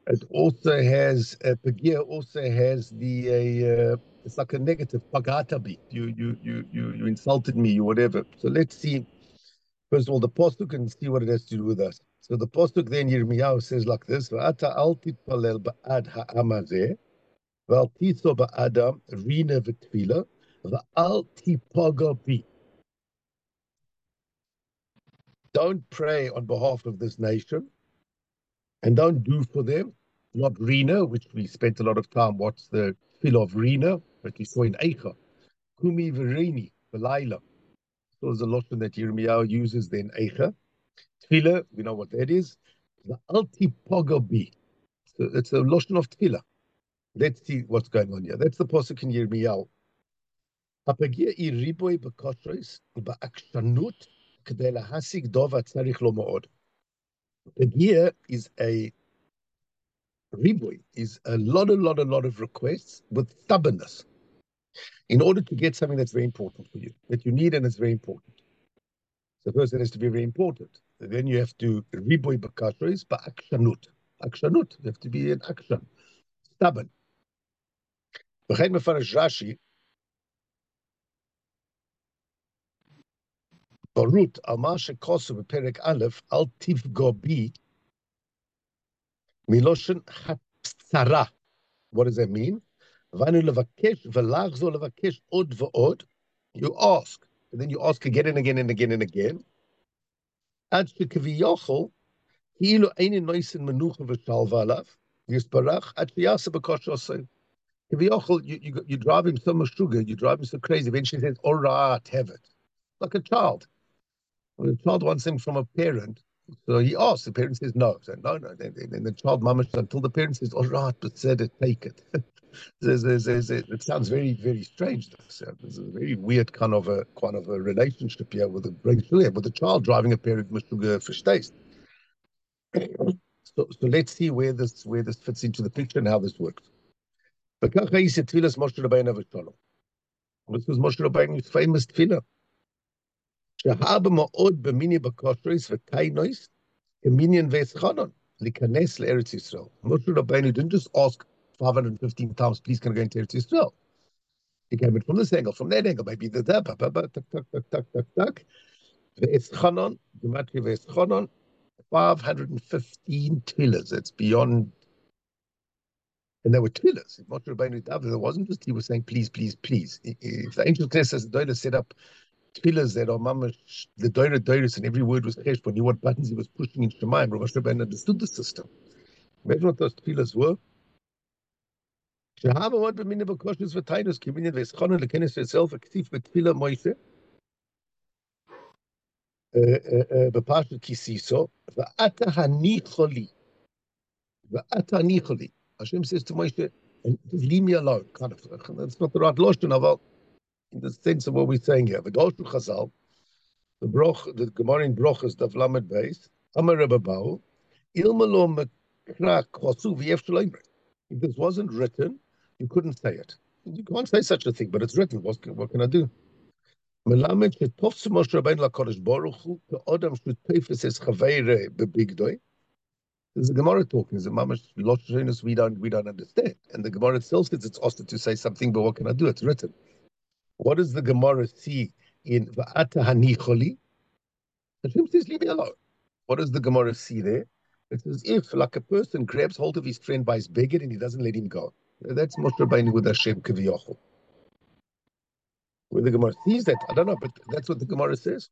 It also has Pagia also has it's like a negative pagatabi. You insulted me, you whatever. So let's see. First of all, the postuk and see what it has to do with us. So the postuk then Yirmiyahu says like this: "Va'ata al titpalel ba'ad ha'amazeh, va'al titzo ba'adam rina v'tfila, va'al tipaga bi." Don't pray on behalf of this nation, and don't do for them, not Rina, which we spent a lot of time. What's the feel of Rina? But we saw in Eicha, Kumi Verini, Belaila. So there's a lotion that Yirmiyahu uses then Eicha. Tefillah, we know what that is. The Altipogabi. So it's a lotion of Tefillah. Let's see what's going on here. That's the Pasuk in Yirmiyahu. Hapagia I riboy b'koshois ba'akshanut k'dei lahasig dova tzarich lo ma'od. Pagia is a riboy, is a lot of requests with stubbornness in order to get something that's very important for you, that you need and it's very important. So first it has to be very important. And then you have to riboy b'kashois ba'akshanut. Akshanut, you have to be in action, stubborn. V'chein mefarash Rashi, Barut Amar shekosu b'perek Aleph al tivgo bi miloshen hapsara. What does that mean? Vanu levakesh v'lachzo levakesh od v'od. You ask, and then you ask again and again and again and again. Ad shekeviyochol כאילו אין נויסן מנוחה ושלווה עליו, יספרח עד שיעשה בקושי עושה. כביכול, you drive him so much sugar, you drive him so crazy, eventually he says, all right, have it. Like a child. When a child wants something from a parent, so he asks, the parent says no. So no, then the child mamash until the parent says, all right, but said it, take it. It sounds very, very strange. So there's a very weird kind of a relationship here with a child driving a parent sugar fish taste. So let's see where this fits into the picture and how this works. This was Moshe Rabbeinu's famous tefillah. שהרבה מאוד במיני בקושריס וקיינויס, כמיניון ואסחונון, להיכנס לארץ ישראל. Moshe Rabbeinu didn't just ask 515 times, please can I go into Eretz Yisrael? He came in from this angle, from that angle, maybe the tuck, Ve'eschanon, Gematria Ve'eschanon, 515 tefillahs. That's beyond, and there were tefillahs. If Moshe Rabbeinu davened, it wasn't just he was saying, please, please, please. If the angel Knesset set up tefillahs that are mamash, the doiris, and every word was cheshbon, knew what buttons he was pushing in Shemayim. Rav Moshe Rabbeinu understood the system. Imagine what those tefillahs were. Shehava what b'minei b'koshus v'tainus k'minyan v'eschonon l'kenes v'esel v'ktif v'tefillah Moshe b'pashat kisiso v'ata hanicholi Hashem says to Moshe, and just leave me alone. Kind of, that's not the right lashon, but in the sense of what we're saying here. V'doshu Chazal, the Gemara in Brochus, Daf Lamed Beis, Amar Rebbe Bau, Ilma lo mekra kosu v'yef shloimre. If this wasn't written, you couldn't say it. You can't say such a thing, but it's written. What can I do? Melamed shetofsu Moshe Rabbeinu LaKadosh Baruch Hu ke'odam shutefes es chaveire bebigdoi. There's a Gemara talking. There's a mamash loshenis we don't understand, and the Gemara itself says it's asked to say something, but what can I do? It's written. What does the Gemara see in Va'ata Hanicholi? Hashem says, leave me alone. What does the Gemara see there? It's as if, like a person grabs hold of his friend by his beggar and he doesn't let him go. That's Moshe Rabbeinu with Hashem Kaviyachol. Where the Gemara sees that, I don't know, but that's what the Gemara says.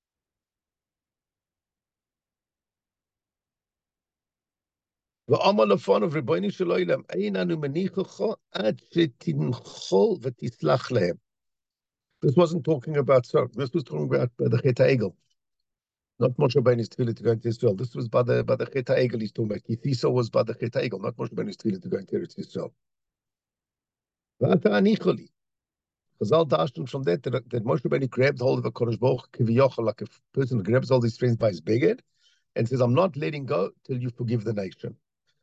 V'amal lefon of Rebbeinu Shaloilam, einanu menichacha ad shetinchol v'tislach lehem. This wasn't talking about, so this was talking about the Chet HaEgel. Not Moshe Rabbeinu's tefillah to go into Israel. This was by the Chet HaEgel he's talking about. Kithiso was by the Chet HaEgel, not Moshe Rabbeinu's tefillah to go into Israel. V'ata anicholi. Chazal dashed from that Moshe Rabbeinu grabbed hold of a Kodesh Baruch Kiviyachol, like a person who grabs all his friends by his beggar and says, I'm not letting go till you forgive the nation.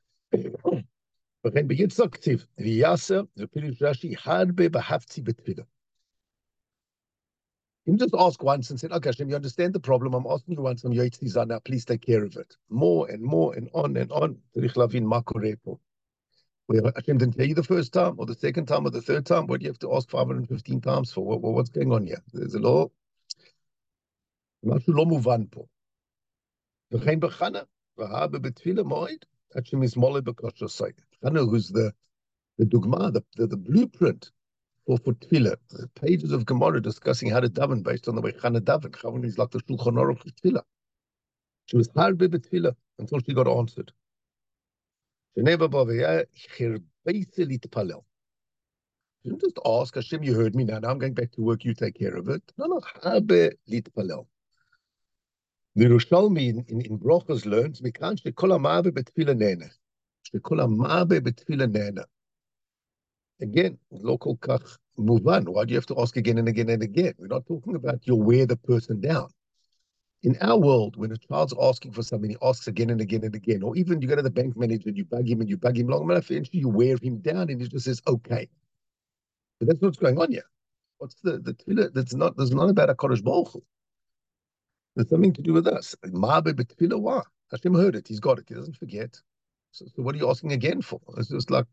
וכן ביצחק כתיב, ויעשה, זה פירוש רש"י, הרבה בהפצי בתפילה. Him just ask once and said, okay, Hashem, you understand the problem. I'm asking you once, I'm Yotzizah now, please take care of it. More and more and on and on. Tzarich lavin ma koreh po. Where Hashem didn't tell you the first time or the second time or the third time, what do you have to ask 515 times for? What's going on here? There's a law. משהו לא מובן פה. וכן בחנה, והבה בתפילה מועד, עד שמזמולה בכושר סייד. Chana, who's the dogma, the blueprint for tefillah. The pages of Gemara discussing how to daven based on the way Chana daven. Chana is like the Shulchan Aruch of tefillah. She was harbe betefillah until she got answered. Sheneva bavaya chirbeise litpalel. She didn't just ask, Hashem, you heard me now I'm going back to work, you take care of it. No, harbe litpalel. The Yerushalmi in Brochus learns, Mikan shekol ha'ma'ave betefillah nena. Shekol ha'ma'ave betefillah nena. Again, local kach muvan. Why do you have to ask again and again and again? We're not talking about you'll wear the person down. In our world, when a child's asking for something, he asks again and again and again. Or even you go to the bank manager and you bug him long enough, eventually you wear him down and he just says, okay. But that's what's going on here. What's the tefillah? That's not about a Kodesh Baruch Hu. There's something to do with us. Ma'abe betefillah, why? Hashem heard it. He's got it. He doesn't forget. So what are you asking again for? It's just like,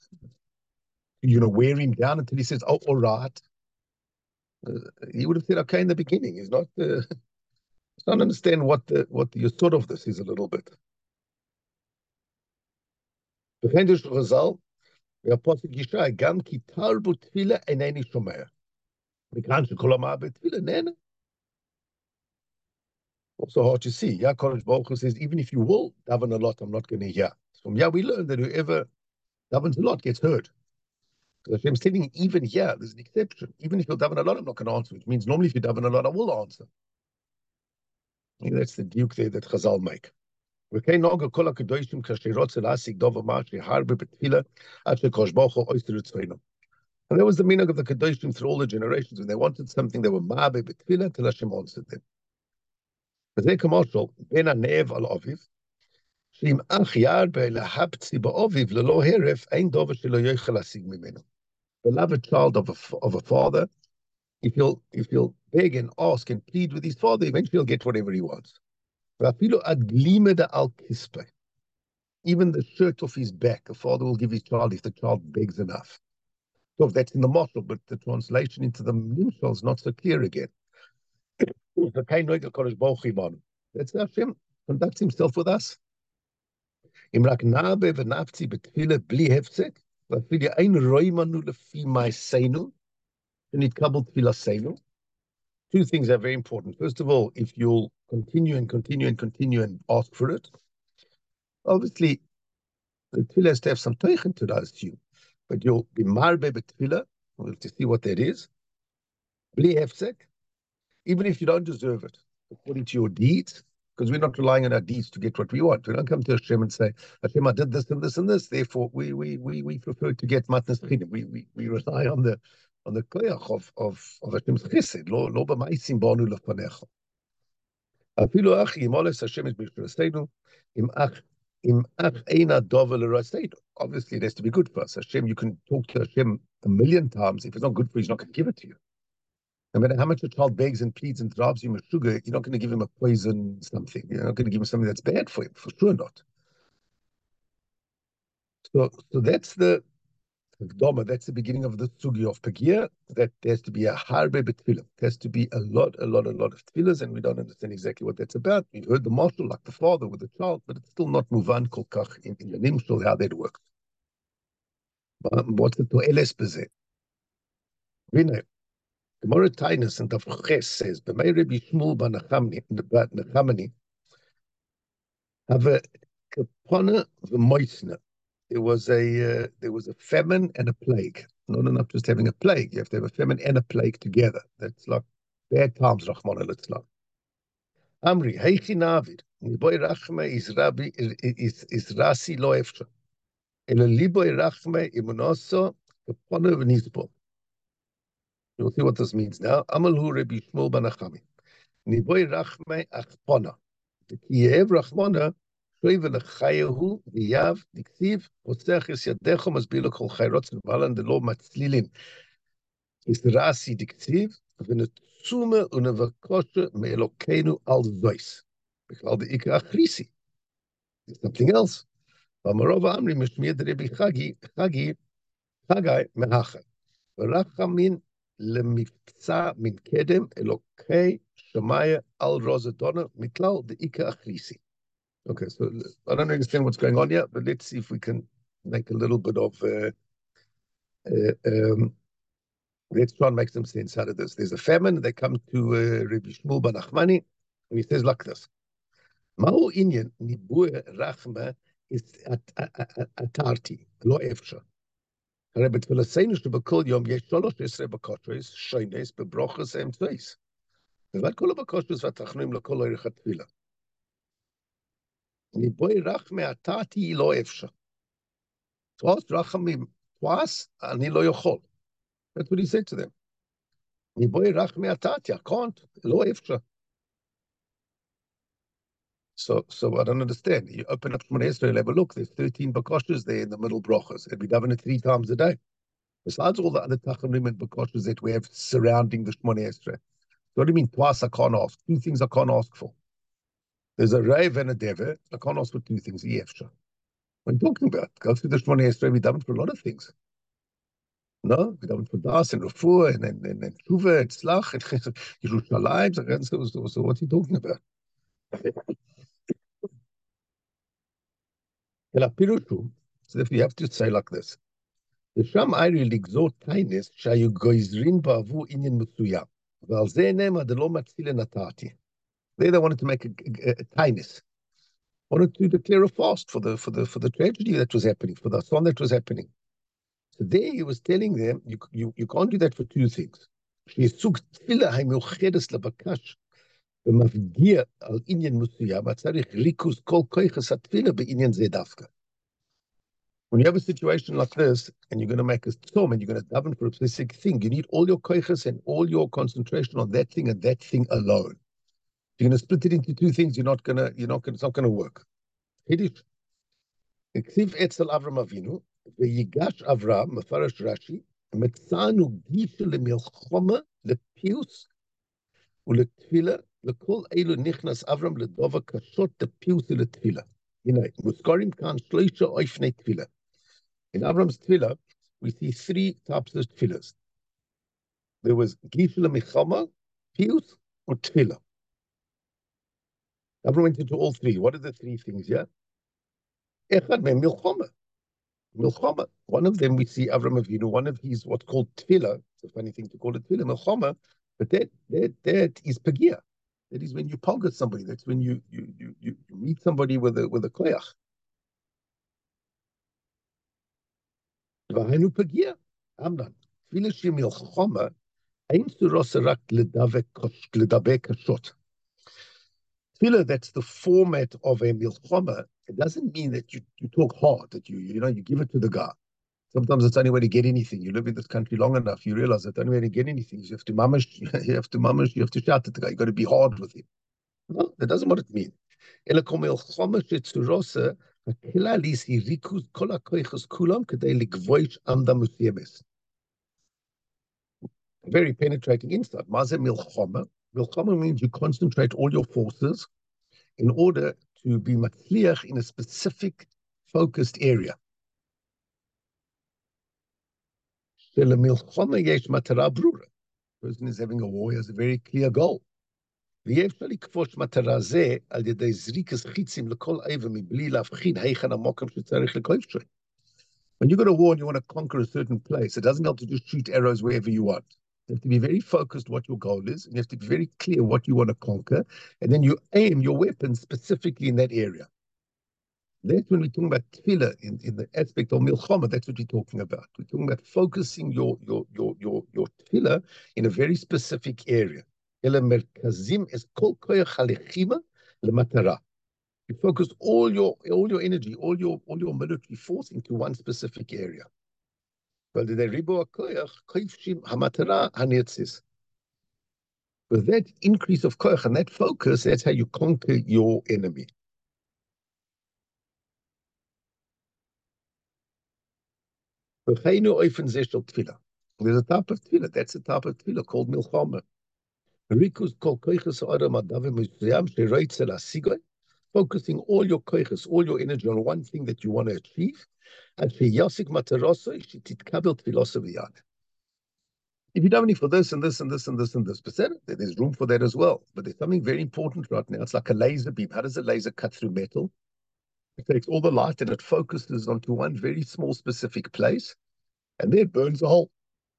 wear him down until he says, oh, all right. He would have said, okay, in the beginning. He's not understand what the yesod of this is a little bit. B'chendish Chazal, v'aposik Yishai, gam ki tarbu tefillah eineni shomea. Mikan shekol ha'ma'abe betefillah nena. Also hard to see. Kodesh Baruch Hu says, even if you will daven a lot, I'm not going to hear. From we learn that whoever davens a lot gets heard. So Hashem's telling even here, there's an exception. Even if you daven a lot, I'm not going to answer, which means normally if you daven a lot, I will answer. I think that's the duke there that Chazal make. And that was the meaning of the Kedoshim through all the generations. When they wanted something, they were ma'abe betfilah until Hashem answered them. וזה כמשל, בין הנאב על אביו, שאם אח ירבה להפצי באביו ללא הרף, אין דבר שלא יוכל להשיג ממנו. Beloved child of a father, if he'll beg and ask and plead with his father, eventually he'll get whatever he wants. ואפילו עד גלימה דעל כספה. Even the shirt off his back, a father will give his child if the child begs enough. So that's in the mashal, but the translation into the nimshal is not so clear again. That's Hashem conducts himself with us. Im rak nabe v'nafzi betfila bli hefsek, v'afili ein roimanu lefi ma'aseinu, v'nitkabel tfilaseinu. Two things are very important. First of all, if you'll continue and ask for it, obviously the tefillah has to have some teichen to that, assume, but you'll be marbe betfila. We'll have to see what that is. Bli hefsek. Even if you don't deserve it, according to your deeds, because we're not relying on our deeds to get what we want. We don't come to Hashem and say, Hashem, I did this and this and this, therefore we prefer to get matnas chinim. We rely on the koyach of Hashem's chesed, lo b'maisim banu lefanecha. Afilu ach yimoles Hashem is b'shraseinu, im ach eina dova l'raseinu. Obviously, it has to be good for us. Hashem, you can talk to Hashem a million times. If it's not good for you, he's not going to give it to you. No matter how much a child begs and pleads and drives him with sugar, you're not going to give him a poison something. You're not going to give him something that's bad for him, for sure not. So that's the Gdoma, that's the beginning of the sugi of Pegia, that there has to be a harbe betfilah. There has to be a lot of tefillahs, and we don't understand exactly what that's about. We've heard the marshal, like the father with the child, but it's still not muvan kol kach in the nimshal, how that works. What's the to'eles bezeh? Vinay. Gemara Tainus and Tavches says, "B'mei Rabbi Shmuel bar Nachmani have a kapana v'moisna." There was a famine and a plague. Not enough just having a plague; you have to have a famine and a plague together. That's like bad times. Rachmana litzlan. Amri heichi navid liboy rachme is rasi lo efsha. Elo liboy rachme imunoso kapana v'nizbo. You'll see what this means now. Amalhu Rabbi Shmuel bar Nachmani. Niboy rachme achpona. The Kiev rachmona shoive lechayehu diyav diksiv posech es yadecho masbilo kol chayrot v'alan de lo matzlilin. Is rasi diksiv ונצומה ונבקשה מאלוקינו על זויס. בכלל דאיקרא אכריסי. There's something else. ואמרו ואמרי משמיע דרבי חגי מהכה. ורחמין למבצע מן קדם אלוקי שמיה על רוזדונה מכלל דאיקרא אכריסי. Okay, so I don't understand what's going on here, but let's see if we can make a little bit of let's try and make some sense out of this. There's a famine. They come to Rabbi Shmuel ben Nachmani, and he says like this: "Ma'u inyan nibue rachma is atarti lo efsha." הרי בתפילתנו שבכל יום יש 13 בקשות שונות בברכות האמצעיות. לבד כל הבקשות והתחנונים לכל אורך התפילה. ניבוי רחמי אתרתי לא אפשר. תועס רחמים, תועס אני לא יכול. That's what he said to them. ניבוי רחמי אתרתי, I can't, לא אפשר. So I don't understand. You open up Shmoneh Esrei, have a look, there's 13 bakashas there in the middle brachas, and we daven it 3 times a day. Besides all the other tachanim and bakashas that we have surrounding the Shmoneh Esrei. What do you mean twice I can't ask? 2 things I can't ask for. There's a rave and a deva. I can't ask for 2 things. Yefsha. What are you talking about? Go through the Shmoneh Esrei, we daven for a lot of things. No, we daven for das and refuah and tshuva and tzlach and Yerushalayim. So what are you talking about? So if you have to say like this, the Sham Ayri ligzot tainis shayu goizrin ba'avu inyan musuyam. V'al zeh nema de lo matzile natati. They wanted to make a tainis. Wanted to declare a fast for the tragedy that was happening, for the assault that was happening. So there he was telling them, you can't do that for 2 things. שיסוג תפילה המיוחדת לבקש ומפגיע על עניין מסוים, צריך ריכוז כל כוחס התפילה בעניין זה דווקא. When you have a situation like this, and you're going to make a tzom, and you're going to daven for a specific thing, you need all your koiches and all your concentration on that thing and that thing alone. If you're going to split it into 2 things, it's not going to work. Hiddish. Ksiv etzel Avram Avinu, veyigash Avram, mefarash Rashi, metzanu gisha lemilchoma, lepius, uletfila, lekol elu nichnas Avram ledova kashot lepius uletfila. Muskarim kan shloisha oifnei tfila. In Avram's tefillah, we see 3 types of tefillahs. There was Gishul Michama, Pius, or tefillah. Avram went into all 3. What are the 3 things, yeah? Echad me Milchama. Milchama. One of them we see Avram Avinu, one of his what's called tefillah. It's a funny thing to call it tefillah, Milchama, but that is Pagia. That is when you pog somebody. That's when you meet somebody with a koyach. V'hainu Pagia. Amnan. Tefillah she Milchama. Tefillah, that's the format of a milchama. It doesn't mean that you talk hard, that you give it to the guy. Sometimes it's the only way to get anything. You live in this country long enough, you realize that the only way to get anything is you have to mamash, you have to shout at the guy. You got to be hard with him. No, that doesn't what it means. Very penetrating insight. Maze milchama. Milchama means you concentrate all your forces in order to be matzliach in a specific focused area. Milchama yesh matara brura. The person is having a war, he has a very clear goal. ואי-אפשר לכבוש מטרה זה על ידי זריקת חיצים לכל עבר מבלי להבחין היכן המקום שצריך לכבשו. When you go to war and you want to conquer a certain place, it doesn't help to just shoot arrows wherever you want. You have to be very focused what your goal is, and you have to be very clear what you want to conquer, and then you aim your weapon specifically in that area. That's when we're talking about tefillah in the aspect of milchama. That's what we're talking about. We're talking about focusing your tefillah in a very specific area. You focus all your energy, all your military force into one specific area. With that increase of koyach and that focus, that's how you conquer your enemy. There's a type of tefillah. That's a type of tefillah called milchama. Rikus kol koiches ha'adam adavim mizuyam sheroitze lasigoy. Focusing all your koiches, all your energy on one thing that you want to achieve. And sheyasik matarosoi shetitkabel tefillah v'yad. If you do only for this and this and this and this and this, but there's room for that as well. But there's something very important right now. It's like a laser beam. How does a laser cut through metal? It takes all the light and it focuses onto one very small specific place, and there it burns a hole.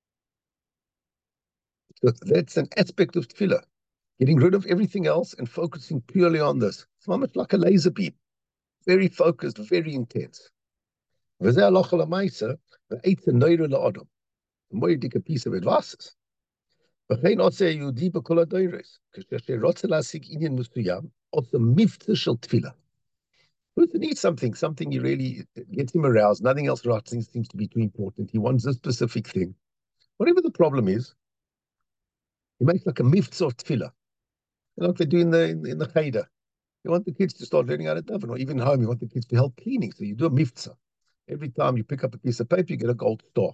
So that's an aspect of tefillah, getting rid of everything else and focusing purely on this. It's almost like a laser beam, very focused, very intense. וזה הלכה למעשה, ועץ הנוירו לאדם. more take a piece of advice. וכן עושה היהודי בכל הדורות, כשרוצה להשיג עניין מסוים, עושה מבצע של תפילה. Person needs something he really gets him aroused. Nothing else right seems to be too important. He wants this specific thing. Whatever the problem is, he makes like a miftzah of tefillah. Like they do in the cheder. You want the kids to start learning how to daven, or even home, you want the kids to help cleaning. So you do a miftzah. Every time you pick up a piece of paper, you get a gold star.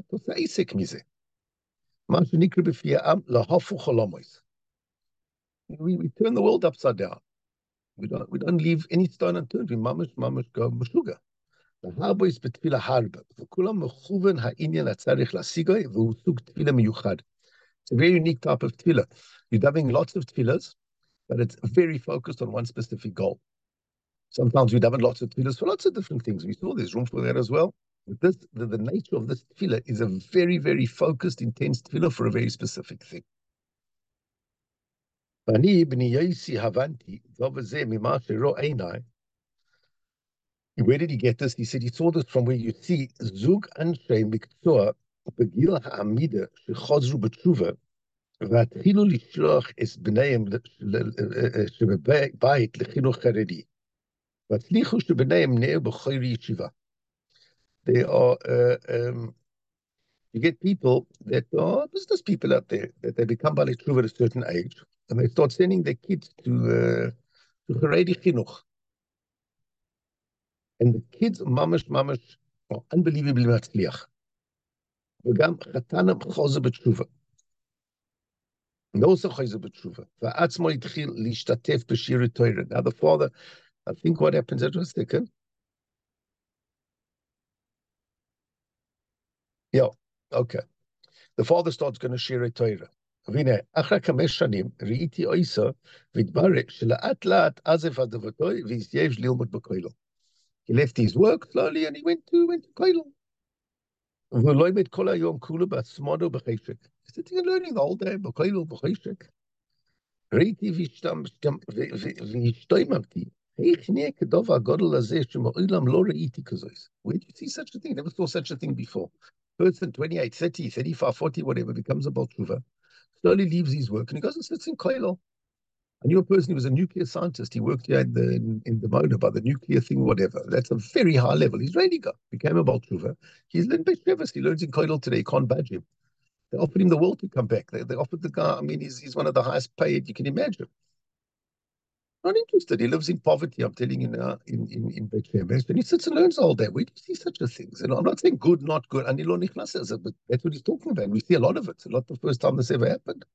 We turn the world upside down. We don't leave any stone unturned. We mamish go meshuga. It's a very unique type of tefillah. You're having lots of tefillahs, but it's very focused on one specific goal. Sometimes we daven lots of tefillahs for lots of different things. We saw there's room for that as well. But the nature of this tefillah is a very, very focused, intense tefillah for a very specific thing. Where did he get this? He said he saw this from where you see Zug Anshe Miktsua Begil Ha'amida Shechozru B'tshuva והתחילו לשלוח את בניהם שבבית לחינוך חרדי. והצליחו שבניהם נהיו בכל ישיבה. They are, you get people that are business people out there, that they become Baalei Teshuva at a certain age, and they start sending their kids to Haredi Chinuch. And the kids, mamash, are unbelievably matzliach. וגם חתנם חוזר בתשובה. No חוזר בתשובה. ועצמו התחיל להשתתף בשיעורי תורה. Now the father, I think what happens at a second. Yeah, okay. The father starts going to share a Torah. והנה, אחרי 5 שנים, ראיתי אויסו, והתברר שלאט לאט עזב עזבתו, והתיישב ללמוד בכולל. He left his work slowly and he went to כולל. ולא לומד כל היום כולו בעצמודו בחשק. Sitting and learning the whole day, בכולל, בחשק. ראיתי והשתוממתי, איך נהיה כדוב הגודל הזה שמעולם לא ראיתי כזאת. Where did you see such a thing? Never saw such a thing before. Person 28, 30, 35, 40, whatever, becomes a Baal Teshuva, slowly leaves his work, and he goes and sits in Koilo. I knew a person who was a nuclear scientist. He worked here in the Mona by the nuclear thing, whatever. That's a very high level. He's ready to go. Became a Baal Teshuva. He's learned Beshevas. He learns in Koilo today. He can't budge him. They offered him the world to come back. They offered the guy, I mean, he's one of the highest paid you can imagine. Not interested. He lives in poverty, I'm telling you now, in Beit Shemesh, and he sits and learns all day. Where do you see such a thing? And I'm not saying good, not good, but that's what he's talking about. We see a lot of it. It's not the first time this ever happened.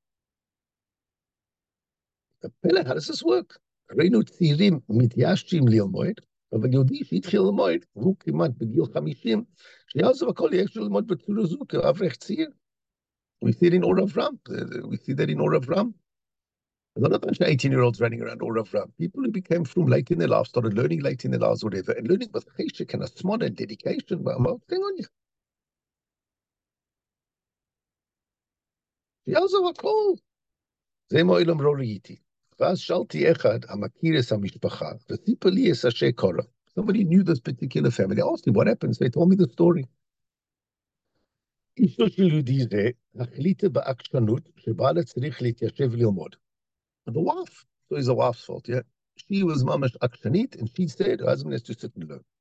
Pele, how does this work? ראינו צעירים מתיישבים ללמוד, אבל יהודי שהתחיל ללמוד, והוא כמעט בגיל 50, שיעזוב הכל יש ללמוד בצורה זו כאברך צעיר. We see it in Or Avram. We see that in Or Avram. Not a bunch of 18-year-olds running around Or Avram. People who became from late in their lives, started learning late in their lives, whatever, and learning with cheshek and a smart and dedication. Well, hang on you. שיעזוב הכל. זה מעולם לא ראיתי. ואז שאלתי אחד המכיר את המשפחה, וסיפר לי את אשר קרה. Somebody knew this particular family. I asked him what happened. So he told me the story. אשתו של יהודי זה החליטה בעקשנות שבעלה צריך להתיישב ללמוד. The wife, so it's a wife's fault, yeah. She was mamash akshanit, and she said her husband has to sit and learn.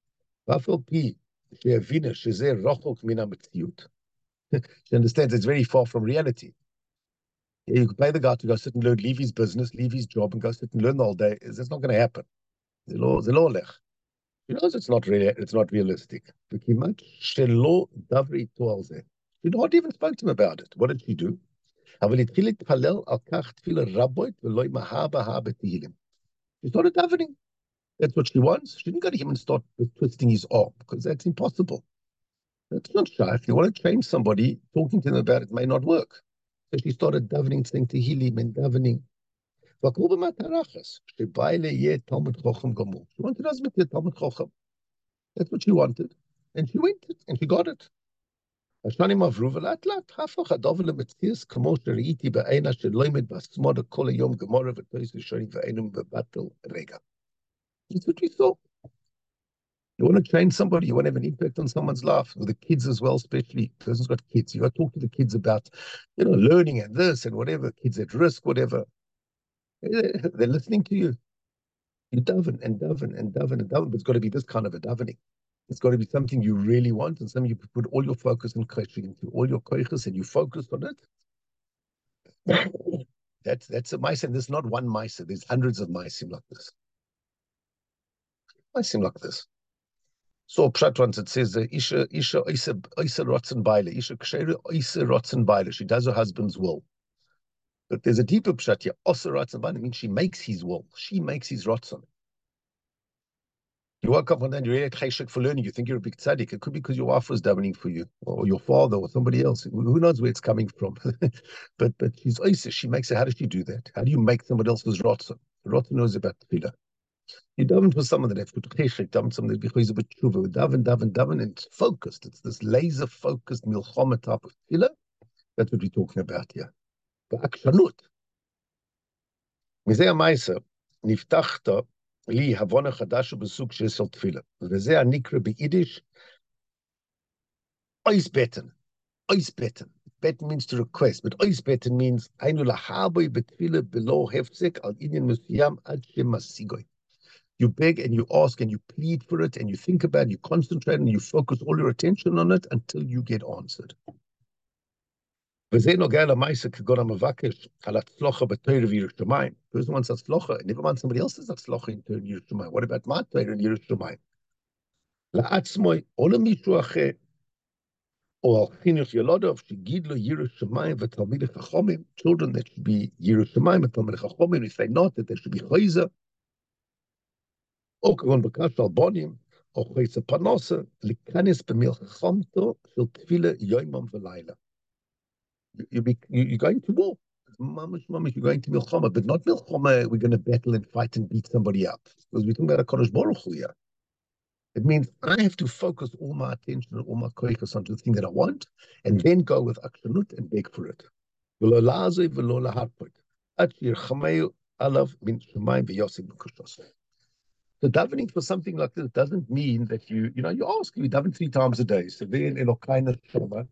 She understands it's very far from reality. Yeah, you can pay the guy to go sit and learn, leave his business, leave his job, and go sit and learn the whole day. That's not going to happen. She knows it's not realistic. She She not even spoke to him about it. What did she do? אבל התחיל להתפלל על כך תפילה רבות ולא מהה בה בתהילים. She started davening. That's what she wants. She didn't go to him and start twisting his arm, because that's impossible. That's not shy. If you want to change somebody, talking to them about it may not work. So she started davening, saying Tehillim and davening. She wanted us to be Talmud Chacham. That's what she wanted. And she went it, and she got it. השנים עברו ולאט לאט הפך הדבר למציאות כמו שראיתי בעינה שלומד בשמאל כל היום גמרא ותויס ראשונים ואינו מבטל רגע. That's what we saw. You want to change somebody, you want to have an impact on someone's life, with the kids as well, especially. The person's got kids. You got to talk to the kids about, learning and this and whatever, kids at risk, whatever. They're listening to you. You daven and daven and daven and daven, but it's got to be this kind of a davening. It's got to be something you really want and something you put all your focus and koiches into, all your koiches, and you focus on it. That's a mice, and there's not one mice. There's hundreds of mice like this. Mice like this. So Pshat once it says, Isha rotzen baile, Isha kshere Isha rotzen baile. She does her husband's will. But there's a deeper Pshat here. Osa rotzen baile means she makes his will. She makes his rotzen. You woke up one day and you're really cheshek for learning. You think you're a big tzaddik. It could be because your wife was davening for you, or your father, or somebody else. Who knows where it's coming from? but she's Isa. She makes it. How does she do that? How do you make somebody else's rotzen? Rotzen knows about tefillah. You daven for someone that has put cheshek, daven someone that becomes a bit tshuva, daven, and it's focused. It's this laser focused milchama type of tefillah. That's what we're talking about here. Ba'akshanut. Mizeh ha'maisa niftachta לי הבונה חדש ובסוג של תפילה. וזה הנקרא ביידיש אויס בטן. אויס בטן. בטן means to request, but אויס בטן means היינו להבוי בתפילה בלא הפסק על עניין מסוים עד שמשיגוי. You beg and you ask and you plead for it and you think about it, you concentrate and you focus all your attention on it until you get answered. וזה נוגע למעשה כגון המבקש על הצלחה בתורה ויראת שמיים. Person wants הצלחה, and never mind somebody else's הצלחה in Torah ויראת שמיים. What about my Torah and יראת שמיים? לעצמו או למישהו אחר, או על חינוך ילדיו שגידלו יראת שמיים ותלמידי חכמים, children that should be יראת שמיים ותלמידי חכמים, if they not, that they should be חייזר, או כגון בקש על בונים, או חייזר פרנסה, להיכנס במלחמתו של תפילה יומם ולילה. You're going to war. Mamash, you're going to milchama, but not milchama, we're going to battle and fight and beat somebody up. Because we're talking about a Kodesh Baruch Hu here. It means I have to focus all my attention and all my koiches onto the thing that I want, and then go with akshanut and beg for it. So davening for something like this doesn't mean that you ask, you daven 3 times a day. So then Elokaina Shema.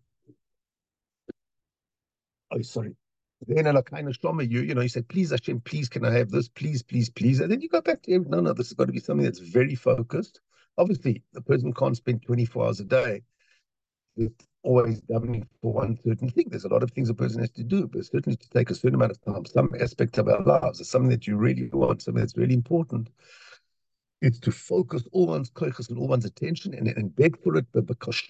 Oh, sorry. Then you say, please, Hashem, please, can I have this? Please, please, please. And then you go back to him. No, this has got to be something that's very focused. Obviously, the person can't spend 24 hours a day with always davening for one certain thing. There's a lot of things a person has to do, but certainly to take a certain amount of time, some aspect of our lives is something that you really want, something that's really important. It's to focus all one's koiches and all one's attention and beg for it, not because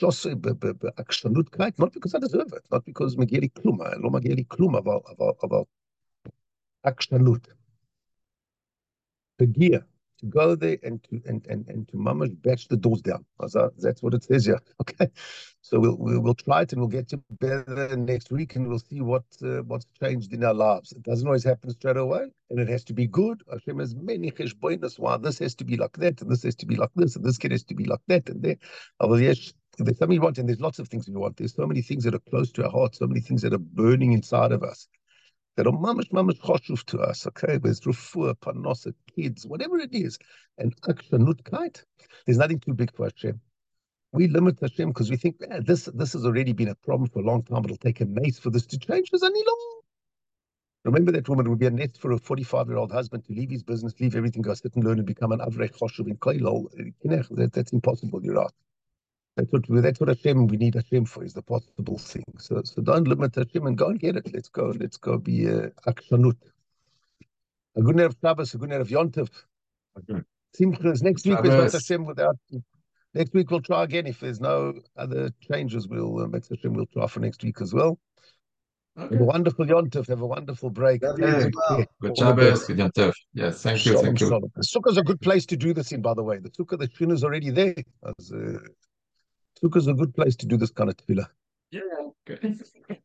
I deserve it, not because Mageli Kluma, lo Mageli Kluma, about akshanut. The gear to go there and to mamash bash the doors down. That's what it says here. Okay, so we'll try it and we'll get together next week and we'll see what's changed in our lives. It doesn't always happen straight away, and it has to be good. Hashem has many cheshbonos. Why this has to be like that, and this has to be like this, and this kid has to be like that, and there. There's something you want, and there's lots of things we want. There's so many things that are close to our hearts, so many things that are burning inside of us, that are mamash choshuv to us, okay? There's refuah, parnasa, kids, whatever it is. And akshanutkeit, there's nothing too big for Hashem. We limit Hashem because we think, this has already been a problem for a long time. It'll take a mace for this to change. There's only long. Remember that woman would be a net for a 45-year-old husband to leave his business, leave everything, go sit and learn and become an avrech choshuv in koilol. That's impossible, you're right. That's what Hashem, we need Hashem for, is the possible thing. So don't limit Hashem and go and get it. Let's go be akshanut. A good night of Shabbos, a good night of Yontif. Simcha is next week, Hashem, without Next week we'll try again. If there's no other changes, we'll we'll try for next week as well. Have a Okay. wonderful Yontif. Have a wonderful break. Take As good care. well. Good All the Shabbos, best. good Yom Tov. Yes, thank you, Shalom, thank you. shalom. The sukkah is a good place to do this in, by the way. The sukkah, the tefillah is already there. Sukkah is a good place to do this kind of tefillah. Yeah, okay.